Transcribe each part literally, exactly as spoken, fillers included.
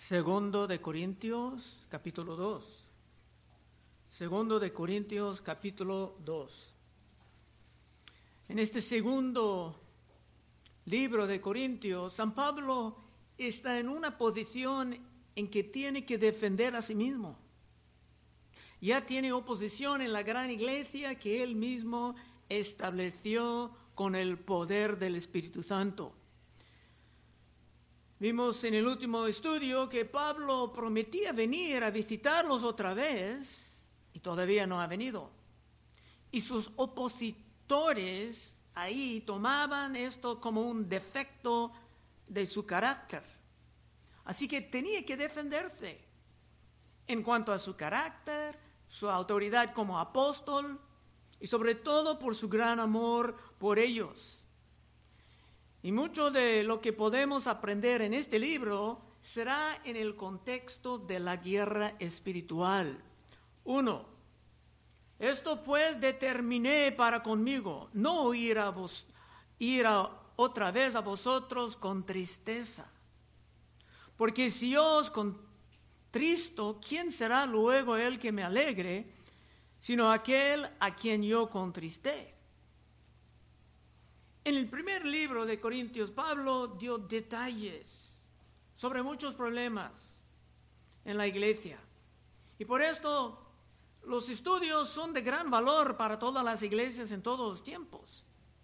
Segundo de Corintios, capítulo dos. Segundo de Corintios, capítulo dos. En este segundo libro de Corintios, San Pablo está en una posición en que tiene que defender a sí mismo. Ya tiene oposición en la gran iglesia que él mismo estableció con el poder del Espíritu Santo. Vimos en el último estudio que Pablo prometía venir a visitarlos otra vez y todavía no ha venido. Y sus opositores ahí tomaban esto como un defecto de su carácter. Así que tenía que defenderse en cuanto a su carácter, su autoridad como apóstol y sobre todo por su gran amor por ellos. Y mucho de lo que podemos aprender en este libro será en el contexto de la guerra espiritual. Uno, esto pues determiné para conmigo, no ir a vos, ir a, otra vez a vosotros con tristeza. Porque si yo os contristo, ¿quién será luego el que me alegre, sino aquel a quien yo contristé? En el primer libro de Corintios, Pablo dio detalles sobre muchos problemas en la iglesia. Y por esto los estudios son de gran valor para todas las iglesias en todos los tiempos.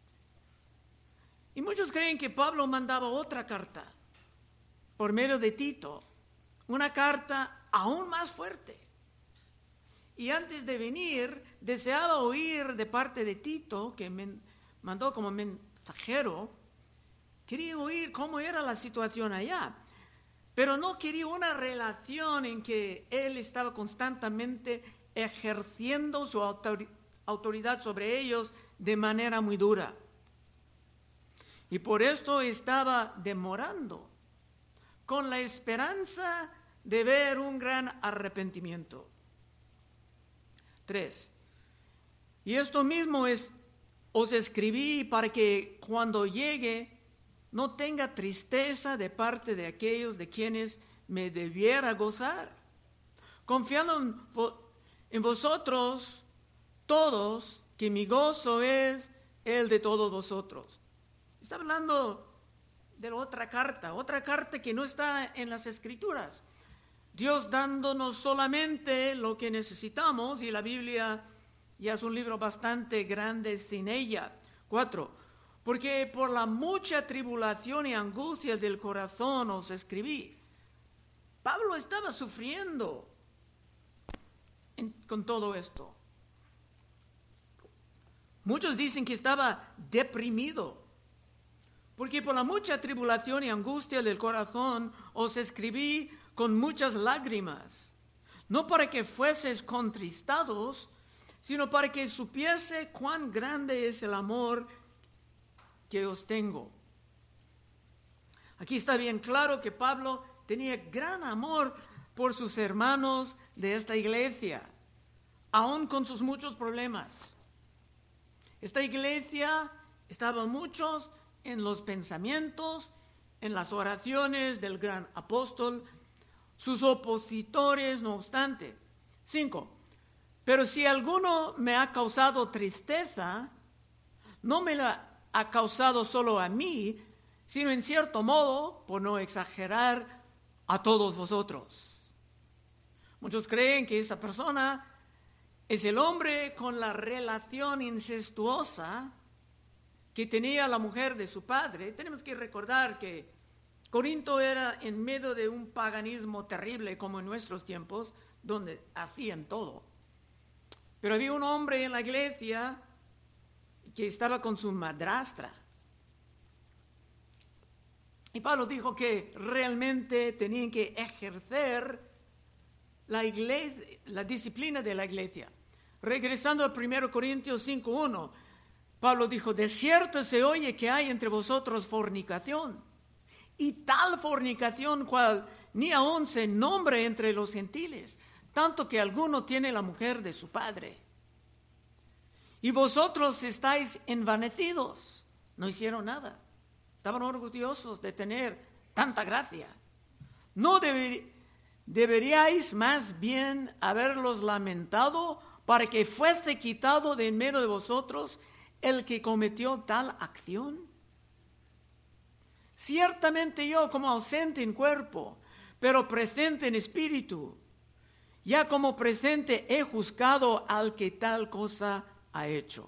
Y muchos creen que Pablo mandaba otra carta por medio de Tito, una carta aún más fuerte. Y antes de venir, deseaba oír de parte de Tito, que me mandó como mensajero, quería oír cómo era la situación allá, pero no quería una relación en que él estaba constantemente ejerciendo su autoridad sobre ellos de manera muy dura. Y por esto estaba demorando, con la esperanza de ver un gran arrepentimiento. Tres. Y esto mismo es Os escribí para que cuando llegue no tenga tristeza de parte de aquellos de quienes me debiera gozar, confiando en, vo- en vosotros todos, que mi gozo es el de todos vosotros. Está hablando de la otra carta, otra carta que no está en las Escrituras. Dios dándonos solamente lo que necesitamos, y la Biblia ya es un libro bastante grande sin ella. Cuatro, porque por la mucha tribulación y angustia del corazón os escribí. Pablo estaba sufriendo en, con todo esto. Muchos dicen que estaba deprimido, porque por la mucha tribulación y angustia del corazón os escribí con muchas lágrimas, no para que fueseis contristados, sino para que supiese cuán grande es el amor que os tengo. Aquí está bien claro que Pablo tenía gran amor por sus hermanos de esta iglesia, aun con sus muchos problemas. Esta iglesia estaba muchos en los pensamientos, en las oraciones del gran apóstol, sus opositores no obstante. Cinco. Pero si alguno me ha causado tristeza, no me la ha causado solo a mí, sino en cierto modo, por no exagerar, a todos vosotros. Muchos creen que esa persona es el hombre con la relación incestuosa que tenía la mujer de su padre. Tenemos que recordar que Corinto era en medio de un paganismo terrible como en nuestros tiempos, donde hacían todo. Pero había un hombre en la iglesia que estaba con su madrastra. Y Pablo dijo que realmente tenían que ejercer la, iglesia, la disciplina de la iglesia. Regresando a primero Corintios cinco uno, Pablo dijo, de cierto se oye que hay entre vosotros fornicación, y tal fornicación cual ni aun se nombre entre los gentiles, tanto que alguno tiene la mujer de su padre. Y vosotros estáis envanecidos. No hicieron nada. Estaban orgullosos de tener tanta gracia. No, deber, deberíais más bien haberlos lamentado para que fuese quitado de en medio de vosotros el que cometió tal acción. Ciertamente yo, como ausente en cuerpo, pero presente en espíritu, ya como presente he juzgado al que tal cosa ha hecho.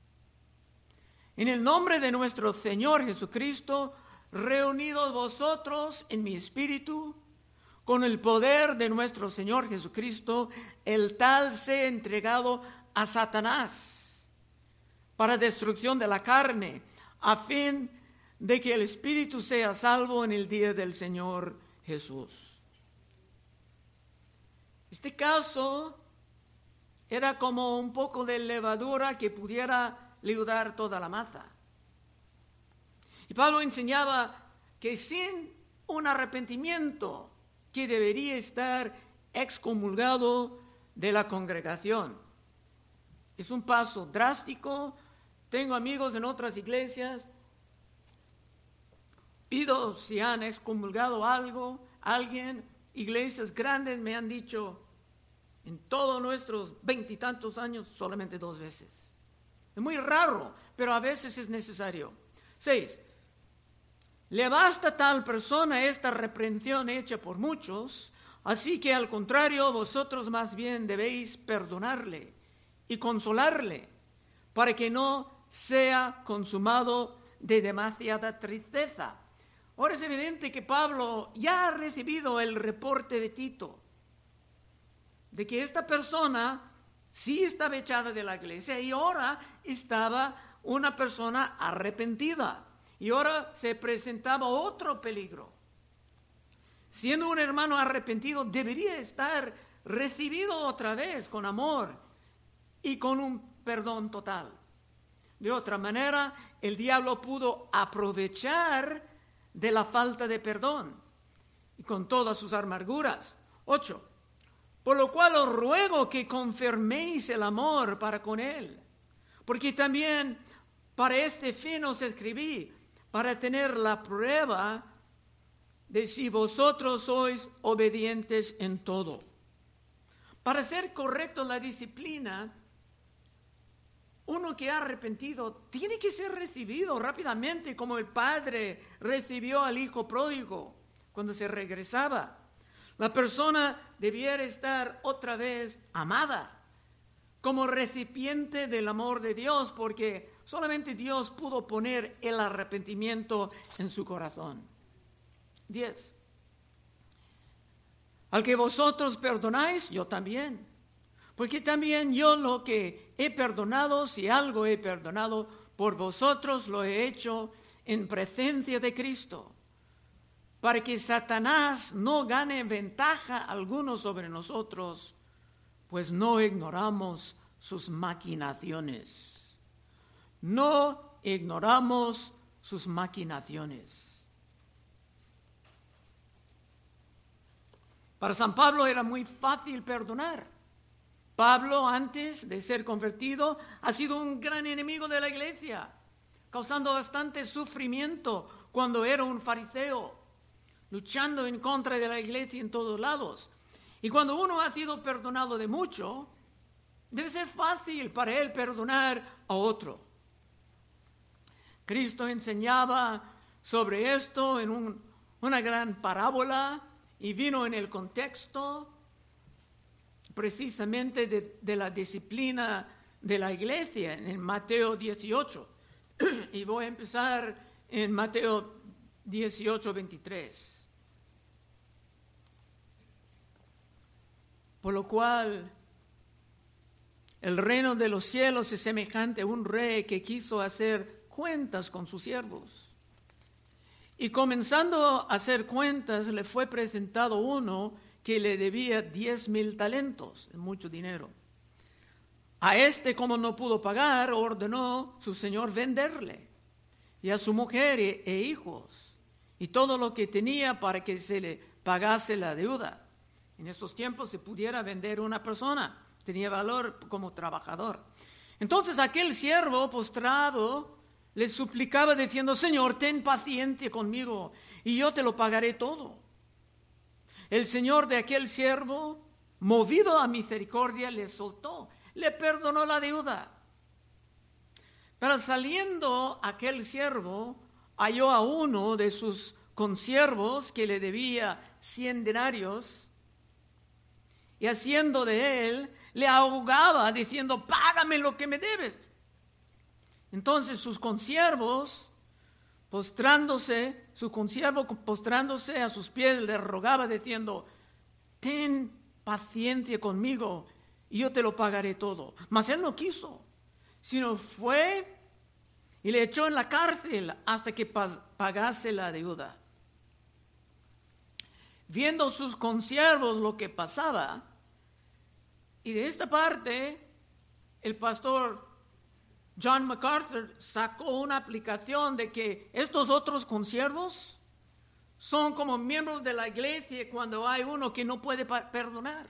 En el nombre de nuestro Señor Jesucristo, reunidos vosotros en mi espíritu, con el poder de nuestro Señor Jesucristo, el tal sea entregado a Satanás para destrucción de la carne, a fin de que el espíritu sea salvo en el día del Señor Jesús. Este caso era como un poco de levadura que pudiera leudar toda la masa. Y Pablo enseñaba que sin un arrepentimiento que debería estar excomulgado de la congregación. Es un paso drástico. Tengo amigos en otras iglesias. Pido si han excomulgado algo, alguien. Iglesias grandes me han dicho en todos nuestros veintitantos años solamente dos veces. Es muy raro, pero a veces es necesario. Seis. Le basta a tal persona esta reprensión hecha por muchos, así que al contrario, vosotros más bien debéis perdonarle y consolarle, para que no sea consumado de demasiada tristeza. Ahora es evidente que Pablo ya ha recibido el reporte de Tito, de que esta persona sí estaba echada de la iglesia y ahora estaba una persona arrepentida. Y ahora se presentaba otro peligro. Siendo un hermano arrepentido, debería estar recibido otra vez con amor y con un perdón total. De otra manera, el diablo pudo aprovechar de la falta de perdón y con todas sus amarguras. Ocho. Por lo cual os ruego que confirméis el amor para con él, porque también para este fin os escribí, para tener la prueba de si vosotros sois obedientes en todo. Para ser correcto en la disciplina, uno que ha arrepentido tiene que ser recibido rápidamente, como el padre recibió al hijo pródigo cuando se regresaba. La persona debiera estar otra vez amada, como recipiente del amor de Dios, porque solamente Dios pudo poner el arrepentimiento en su corazón. Diez. Al que vosotros perdonáis, yo también. Porque también yo lo que he perdonado, si algo he perdonado, por vosotros lo he hecho en presencia de Cristo, para que Satanás no gane ventaja alguno sobre nosotros, pues no ignoramos sus maquinaciones. No ignoramos sus maquinaciones. Para San Pablo era muy fácil perdonar. Pablo, antes de ser convertido, ha sido un gran enemigo de la iglesia, causando bastante sufrimiento cuando era un fariseo, luchando en contra de la iglesia en todos lados. Y cuando uno ha sido perdonado de mucho, debe ser fácil para él perdonar a otro. Cristo enseñaba sobre esto en un, una gran parábola y vino en el contexto precisamente de, de la disciplina de la iglesia en Mateo dieciocho. Y voy a empezar en Mateo dieciocho, veintitrés. Por lo cual, el reino de los cielos es semejante a un rey que quiso hacer cuentas con sus siervos. Y comenzando a hacer cuentas, le fue presentado uno que le debía diez mil talentos, mucho dinero. A este, como no pudo pagar, ordenó su señor venderle, y a su mujer e, e hijos, y todo lo que tenía para que se le pagase la deuda. En estos tiempos se pudiera vender una persona, tenía valor como trabajador. Entonces aquel siervo postrado le suplicaba diciendo: Señor, ten paciencia conmigo y yo te lo pagaré todo. El señor de aquel siervo, movido a misericordia, le soltó, le perdonó la deuda. Pero saliendo aquel siervo, halló a uno de sus consiervos que le debía cien denarios, y haciendo de él, le ahogaba diciendo: págame lo que me debes. Entonces sus consiervos, postrándose, su consiervo postrándose a sus pies, le rogaba diciendo: ten paciencia conmigo y yo te lo pagaré todo. Mas él no quiso, sino fue y le echó en la cárcel hasta que pagase la deuda. Viendo sus consiervos lo que pasaba, y de esta parte el pastor John MacArthur sacó una aplicación de que estos otros consiervos son como miembros de la iglesia cuando hay uno que no puede perdonar.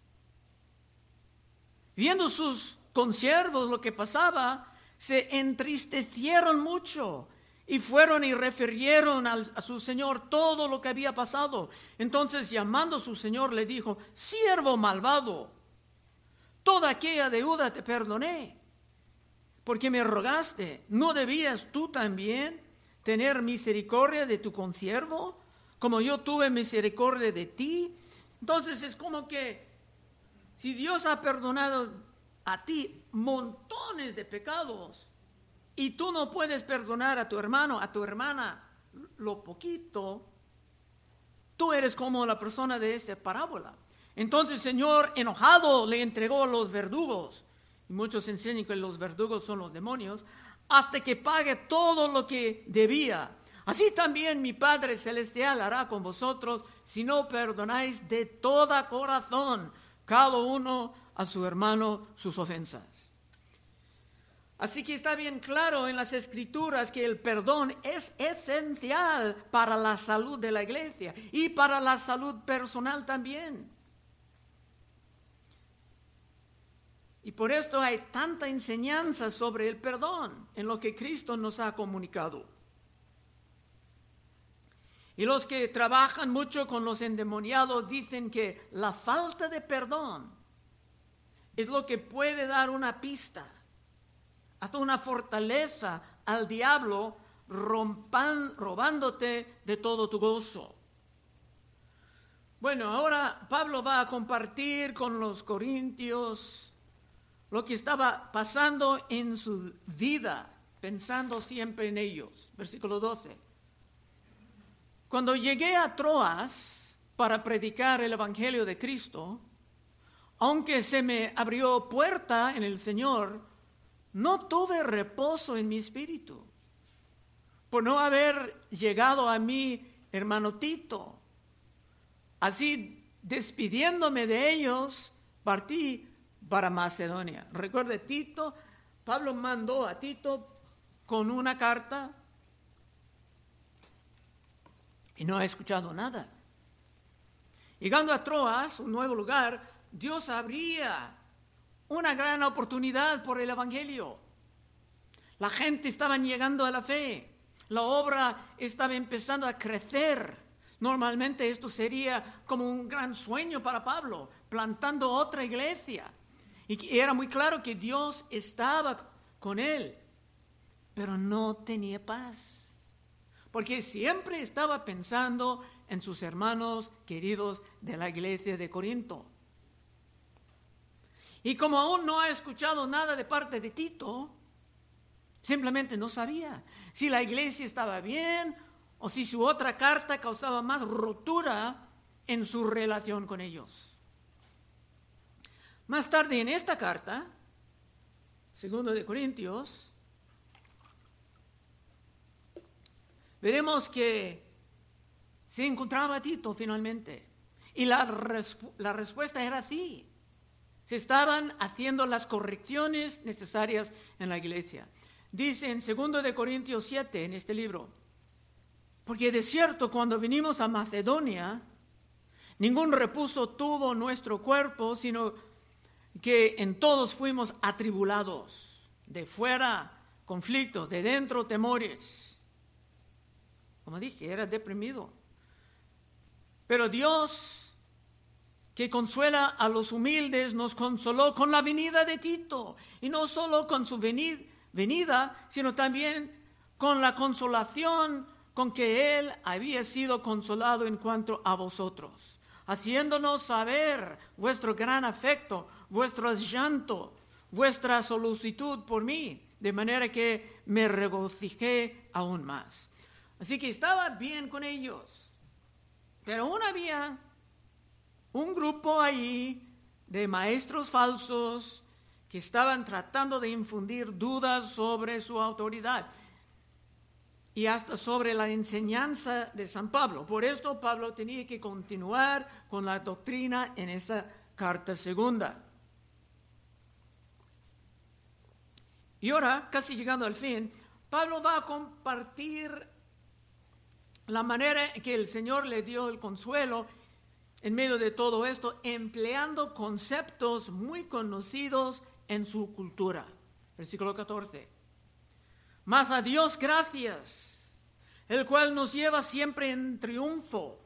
Viendo sus consiervos lo que pasaba, se entristecieron mucho y fueron y refirieron al, a su señor todo lo que había pasado. Entonces, llamando a su señor, le dijo: siervo malvado, toda aquella deuda te perdoné, porque me rogaste. ¿No debías tú también tener misericordia de tu consiervo, como yo tuve misericordia de ti? Entonces es como que si Dios ha perdonado a ti montones de pecados y tú no puedes perdonar a tu hermano, a tu hermana, lo poquito, tú eres como la persona de esta parábola. Entonces el Señor, enojado, le entregó a los verdugos. Y muchos enseñan que los verdugos son los demonios, hasta que pague todo lo que debía. Así también mi Padre Celestial hará con vosotros, si no perdonáis de todo corazón cada uno a su hermano sus ofensas. Así que está bien claro en las Escrituras que el perdón es esencial para la salud de la iglesia y para la salud personal también. Y por esto hay tanta enseñanza sobre el perdón en lo que Cristo nos ha comunicado. Y los que trabajan mucho con los endemoniados dicen que la falta de perdón es lo que puede dar una pista, hasta una fortaleza al diablo, rompan, robándote de todo tu gozo. Bueno, ahora Pablo va a compartir con los corintios lo que estaba pasando en su vida, pensando siempre en ellos. Versículo doce. Cuando llegué a Troas para predicar el Evangelio de Cristo, aunque se me abrió puerta en el Señor, no tuve reposo en mi espíritu, por no haber llegado a mi hermano Tito. Así, despidiéndome de ellos, partí para Macedonia. Recuerde, Tito, Pablo mandó a Tito con una carta y no ha escuchado nada. Llegando a Troas, un nuevo lugar, Dios abría una gran oportunidad por el Evangelio. La gente estaba llegando a la fe. La obra estaba empezando a crecer. Normalmente esto sería como un gran sueño para Pablo, plantando otra iglesia. Y era muy claro que Dios estaba con él, pero no tenía paz, porque siempre estaba pensando en sus hermanos queridos de la iglesia de Corinto. Y como aún no ha escuchado nada de parte de Tito, simplemente no sabía si la iglesia estaba bien o si su otra carta causaba más rotura en su relación con ellos. Más tarde en esta carta, segundo de Corintios, veremos que se encontraba Tito finalmente. Y la, respu- la respuesta era sí. Se estaban haciendo las correcciones necesarias en la iglesia. Dice en segundo de Corintios siete, en este libro: porque de cierto, cuando vinimos a Macedonia, ningún reposo tuvo nuestro cuerpo, sino que en todos fuimos atribulados, de fuera conflictos, de dentro temores. Como dije, era deprimido. Pero Dios que consuela a los humildes, nos consoló con la venida de Tito, y no solo con su venida, sino también con la consolación con que él había sido consolado en cuanto a vosotros, haciéndonos saber vuestro gran afecto, vuestro llanto, vuestra solicitud por mí, de manera que me regocijé aún más. Así que estaba bien con ellos, pero aún había un grupo ahí de maestros falsos que estaban tratando de infundir dudas sobre su autoridad y hasta sobre la enseñanza de San Pablo. Por esto Pablo tenía que continuar con la doctrina en esa carta segunda. Y ahora, casi llegando al fin, Pablo va a compartir la manera en que el Señor le dio el consuelo en medio de todo esto, empleando conceptos muy conocidos en su cultura. Versículo catorce. Mas a Dios gracias, el cual nos lleva siempre en triunfo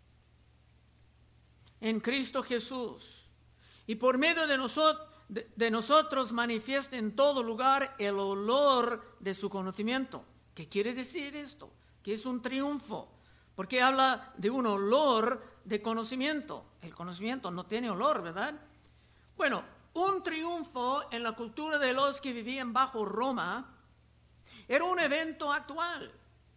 en Cristo Jesús, y por medio de nosotros, de, de nosotros manifiesta en todo lugar el olor de su conocimiento. ¿Qué quiere decir esto? Que es un triunfo, porque habla de un olor de conocimiento. El conocimiento no tiene olor, ¿verdad? Bueno, un triunfo en la cultura de los que vivían bajo Roma era un evento actual.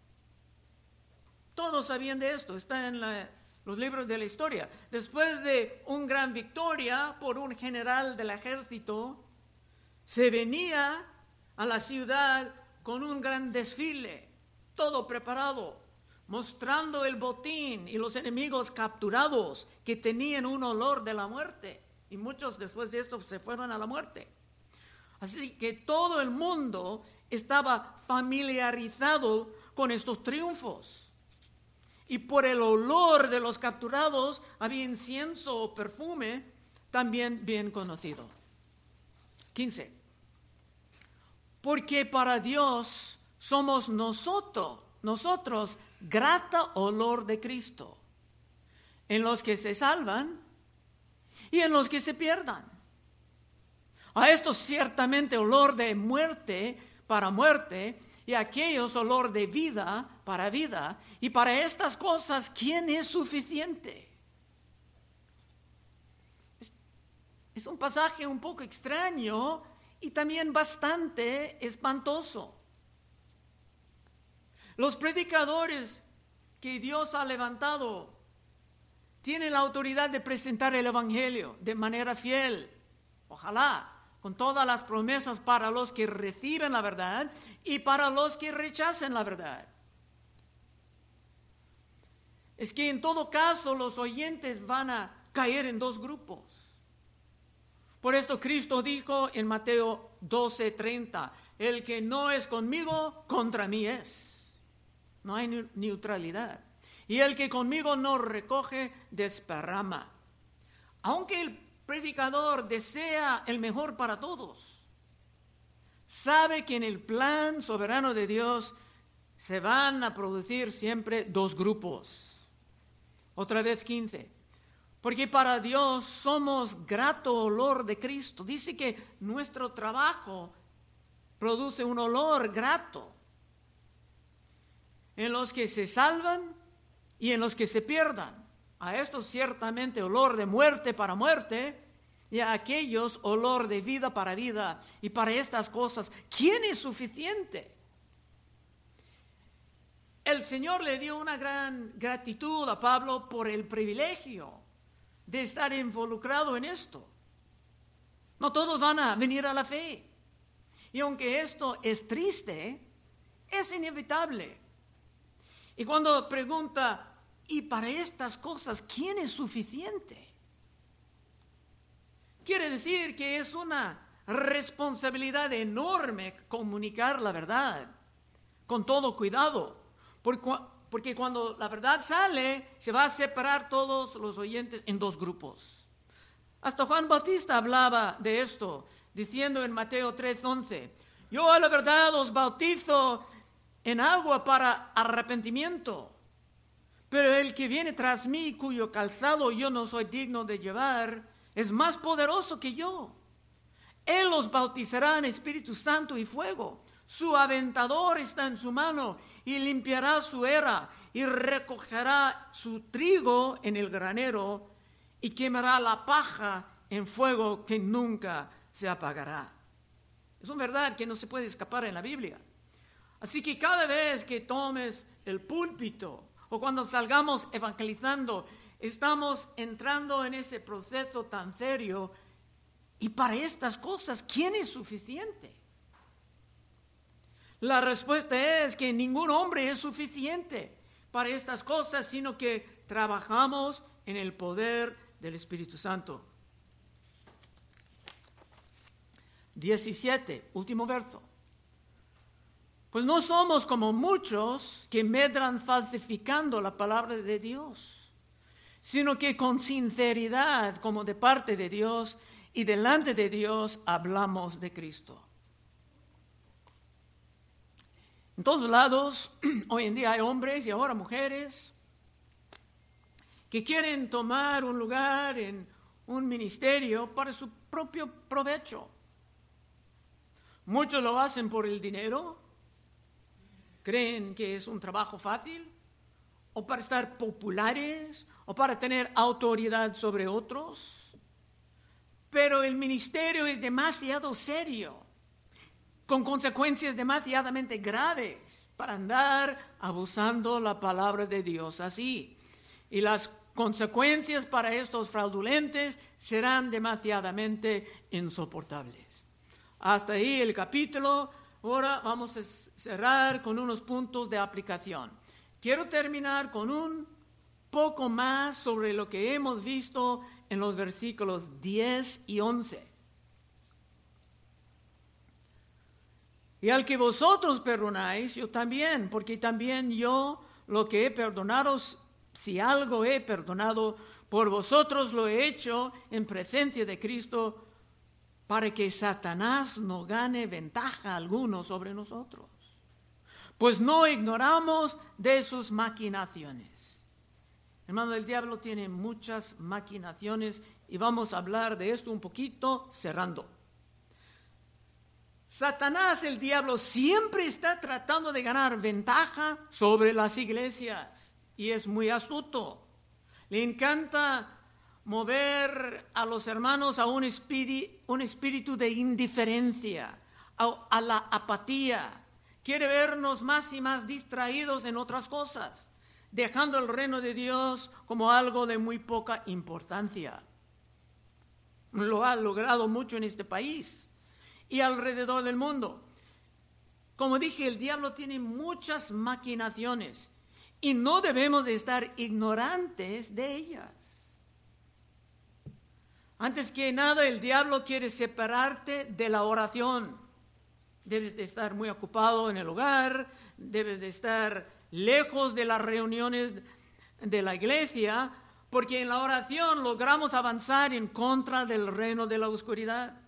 Todos sabían de esto, está en la, los libros de la historia. Después de una gran victoria por un general del ejército, se venía a la ciudad con un gran desfile, todo preparado, mostrando el botín y los enemigos capturados que tenían un olor de la muerte. Y muchos después de esto se fueron a la muerte. Así que todo el mundo estaba familiarizado con estos triunfos. Y por el olor de los capturados había incienso o perfume también bien conocido. quince. Porque para Dios somos nosotros, nosotros grata olor de Cristo, en los que se salvan y en los que se pierdan. A estos ciertamente olor de muerte para muerte, y a aquellos olor de vida para vida. Y para estas cosas, ¿quién es suficiente? Es, es un pasaje un poco extraño y también bastante espantoso. Los predicadores que Dios ha levantado tienen la autoridad de presentar el Evangelio de manera fiel. Ojalá, con todas las promesas para los que reciben la verdad y para los que rechacen la verdad. Es que en todo caso los oyentes van a caer en dos grupos. Por esto Cristo dijo en Mateo doce treinta, el que no es conmigo, contra mí es. No hay neutralidad. Y el que conmigo no recoge, desparrama. Aunque el predicador desea el mejor para todos, sabe que en el plan soberano de Dios se van a producir siempre dos grupos. Otra vez quince. Porque para Dios somos grato olor de Cristo. Dice que nuestro trabajo produce un olor grato en los que se salvan y en los que se pierdan. A estos ciertamente olor de muerte para muerte, y a aquellos olor de vida para vida. Y para estas cosas, ¿quién es suficiente? El Señor le dio una gran gratitud a Pablo por el privilegio de estar involucrado en esto. No todos van a venir a la fe. Y aunque esto es triste, es inevitable. Y cuando pregunta, ¿y para estas cosas quién es suficiente? Quiere decir que es una responsabilidad enorme comunicar la verdad con todo cuidado, porque cuando la verdad sale, se va a separar todos los oyentes en dos grupos. Hasta Juan Bautista hablaba de esto, diciendo en Mateo tres once, yo a la verdad os bautizo en agua para arrepentimiento, Pero el que viene tras mí, cuyo calzado yo no soy digno de llevar, es más poderoso que yo. Él los bautizará en Espíritu Santo y fuego. Su aventador está en su mano y limpiará su era y recogerá su trigo en el granero y quemará la paja en fuego que nunca se apagará. Es una verdad que no se puede escapar en la Biblia. Así que cada vez que tomes el púlpito o cuando salgamos evangelizando, estamos entrando en ese proceso tan serio. Y para estas cosas, ¿quién es suficiente? La respuesta es que ningún hombre es suficiente para estas cosas, sino que trabajamos en el poder del Espíritu Santo. diecisiete, último verso. Pues no somos como muchos que medran falsificando la palabra de Dios, sino que con sinceridad, como de parte de Dios y delante de Dios, hablamos de Cristo. En todos lados, hoy en día hay hombres y ahora mujeres que quieren tomar un lugar en un ministerio para su propio provecho. Muchos lo hacen por el dinero, creen que es un trabajo fácil, o para estar populares, o para tener autoridad sobre otros. Pero el ministerio es demasiado serio, con consecuencias demasiadamente graves para andar abusando la palabra de Dios así. Y las consecuencias para estos fraudulentes serán demasiadamente insoportables. Hasta ahí el capítulo. Ahora vamos a cerrar con unos puntos de aplicación. Quiero terminar con un poco más sobre lo que hemos visto en los versículos diez y once. Y al que vosotros perdonáis, yo también, porque también yo lo que he perdonado, si algo he perdonado, por vosotros lo he hecho en presencia de Cristo, para que Satanás no gane ventaja alguna sobre nosotros. Pues no ignoramos de sus maquinaciones. Hermano, el diablo tiene muchas maquinaciones y vamos a hablar de esto un poquito cerrando. Satanás, el diablo, siempre está tratando de ganar ventaja sobre las iglesias y es muy astuto. Le encanta mover a los hermanos a un espíritu, un espíritu de indiferencia, a, a la apatía. Quiere vernos más y más distraídos en otras cosas, dejando el reino de Dios como algo de muy poca importancia. Lo ha logrado mucho en este país y alrededor del mundo. Como dije, el diablo tiene muchas maquinaciones y no debemos de estar ignorantes de ellas. Antes que nada, el diablo quiere separarte de la oración. Debes de estar muy ocupado en el hogar, debes de estar lejos de las reuniones de la iglesia, porque en la oración logramos avanzar en contra del reino de la oscuridad.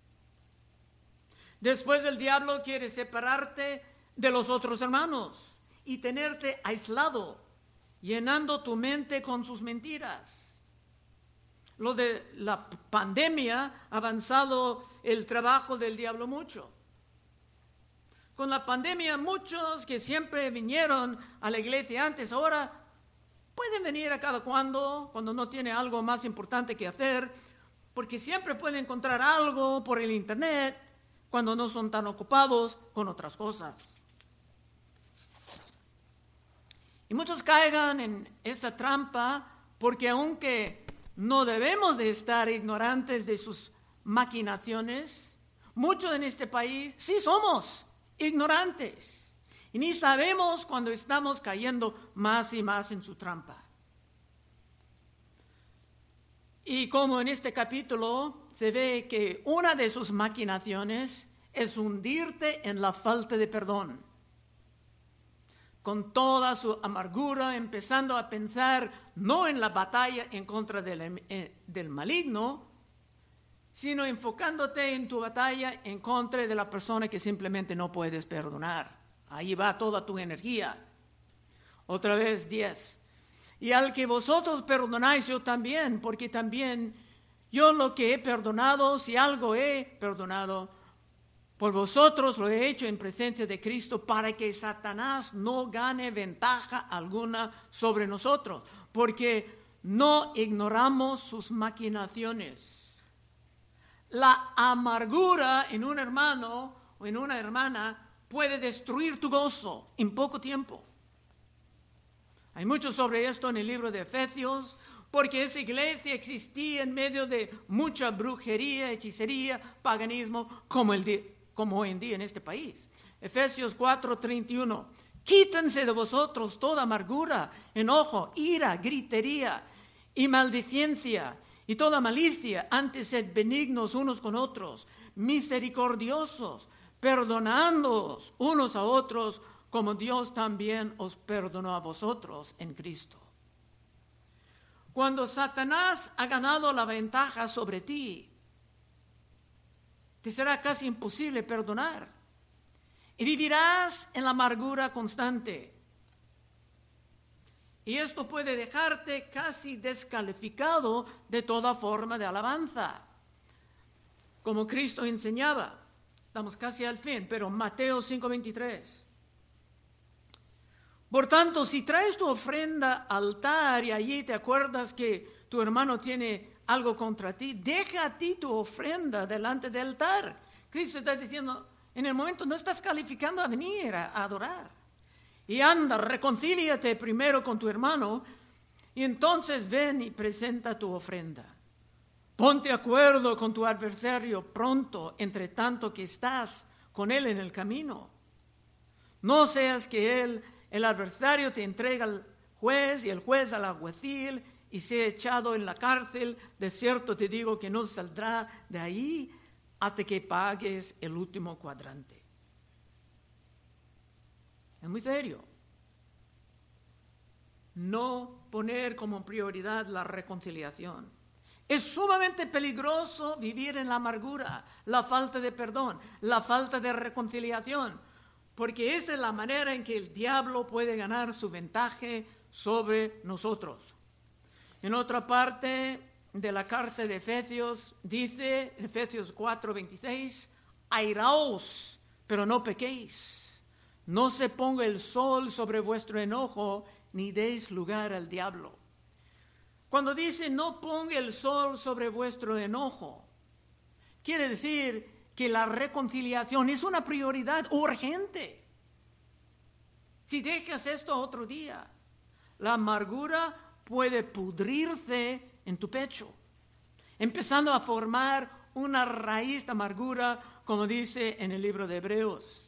Después el diablo quiere separarte de los otros hermanos y tenerte aislado, llenando tu mente con sus mentiras. Lo de la pandemia ha avanzado el trabajo del diablo mucho. Con la pandemia, muchos que siempre vinieron a la iglesia antes, ahora pueden venir a cada cuando, cuando no tiene algo más importante que hacer, porque siempre pueden encontrar algo por el internet cuando no son tan ocupados con otras cosas. Y muchos caigan en esa trampa porque aunque no debemos de estar ignorantes de sus maquinaciones, muchos en este país sí somos ignorantes y ni sabemos cuando estamos cayendo más y más en su trampa. Y como en este capítulo se ve que una de sus maquinaciones es hundirte en la falta de perdón, con toda su amargura, empezando a pensar no en la batalla en contra del, eh, del maligno, sino enfocándote en tu batalla en contra de la persona que simplemente no puedes perdonar. Ahí va toda tu energía. Otra vez, diez. Y al que vosotros perdonáis, yo también, porque también yo lo que he perdonado, si algo he perdonado, por vosotros lo he hecho en presencia de Cristo, para que Satanás no gane ventaja alguna sobre nosotros, porque no ignoramos sus maquinaciones. La amargura en un hermano o en una hermana puede destruir tu gozo en poco tiempo. Hay mucho sobre esto en el libro de Efesios, porque esa iglesia existía en medio de mucha brujería, hechicería, paganismo, como, el di- como hoy en día en este país. Efesios cuatro treinta y uno. Quítense de vosotros toda amargura, enojo, ira, gritería y maldicencia y toda malicia. Antes sed benignos unos con otros, misericordiosos, perdonándoos unos a otros, como Dios también os perdonó a vosotros en Cristo. Cuando Satanás ha ganado la ventaja sobre ti, te será casi imposible perdonar y vivirás en la amargura constante. Y esto puede dejarte casi descalificado de toda forma de alabanza, como Cristo enseñaba. Estamos casi al fin, pero Mateo cinco veintitrés. Por tanto, si traes tu ofrenda al altar y allí te acuerdas que tu hermano tiene algo contra ti, deja a ti tu ofrenda delante del altar. Cristo está diciendo, en el momento no estás calificando a venir a, a adorar. Y anda, reconcíliate primero con tu hermano y entonces ven y presenta tu ofrenda. Ponte de acuerdo con tu adversario pronto, entre tanto que estás con él en el camino. No seas que él, el adversario, te entregue al juez y el juez al alguacil y sea echado en la cárcel. De cierto te digo que no saldrá de ahí hasta que pagues el último cuadrante. Es muy serio. No poner como prioridad la reconciliación. Es sumamente peligroso vivir en la amargura, la falta de perdón, la falta de reconciliación, porque esa es la manera en que el diablo puede ganar su ventaja sobre nosotros. En otra parte de la carta de Efesios dice, en Efesios cuatro veintiséis, airaos, pero no pequéis. No se ponga el sol sobre vuestro enojo, ni deis lugar al diablo. Cuando dice no ponga el sol sobre vuestro enojo, quiere decir que la reconciliación es una prioridad urgente. Si dejas esto otro día, la amargura puede pudrirse en tu pecho, empezando a formar una raíz de amargura, como dice en el libro de Hebreos.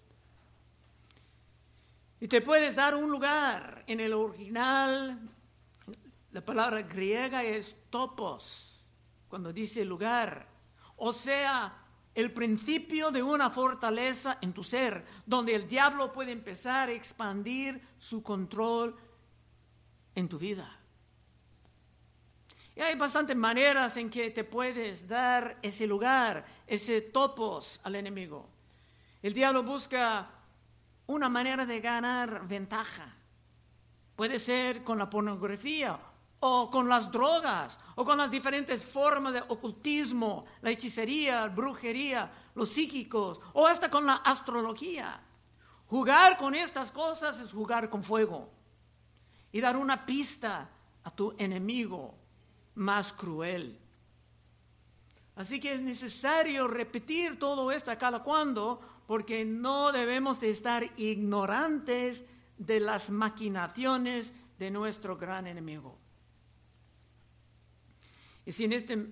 Y te puedes dar un lugar. En el original, la palabra griega es topos, cuando dice lugar. O sea, el principio de una fortaleza en tu ser, donde el diablo puede empezar a expandir su control en tu vida. Y hay bastantes maneras en que te puedes dar ese lugar, ese topos al enemigo. El diablo busca una manera de ganar ventaja. Puede ser con la pornografía, o con las drogas, o con las diferentes formas de ocultismo, la hechicería, brujería, los psíquicos, o hasta con la astrología. Jugar con estas cosas es jugar con fuego y dar una pista a tu enemigo más cruel. Así que es necesario repetir todo esto a cada cuando, porque no debemos de estar ignorantes de las maquinaciones de nuestro gran enemigo. Y si en este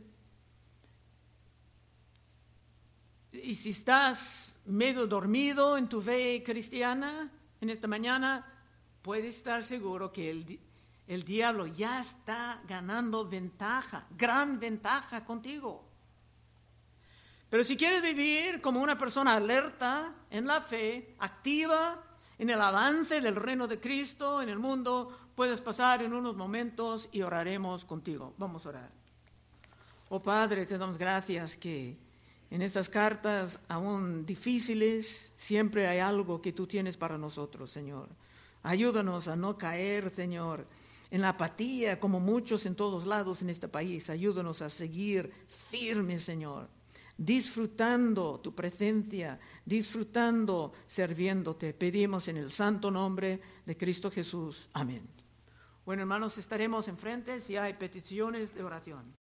y si estás medio dormido en tu fe cristiana en esta mañana, puedes estar seguro que el, el diablo ya está ganando ventaja, gran ventaja contigo. Pero si quieres vivir como una persona alerta en la fe, activa en el avance del reino de Cristo en el mundo, puedes pasar en unos momentos y oraremos contigo. Vamos a orar. Oh Padre, te damos gracias que en estas cartas aún difíciles siempre hay algo que tú tienes para nosotros, Señor. Ayúdanos a no caer, Señor, en la apatía, como muchos en todos lados en este país. Ayúdanos a seguir firmes, Señor, disfrutando tu presencia, disfrutando, sirviéndote. Pedimos en el santo nombre de Cristo Jesús. Amén. Bueno, hermanos, estaremos enfrente si hay peticiones de oración.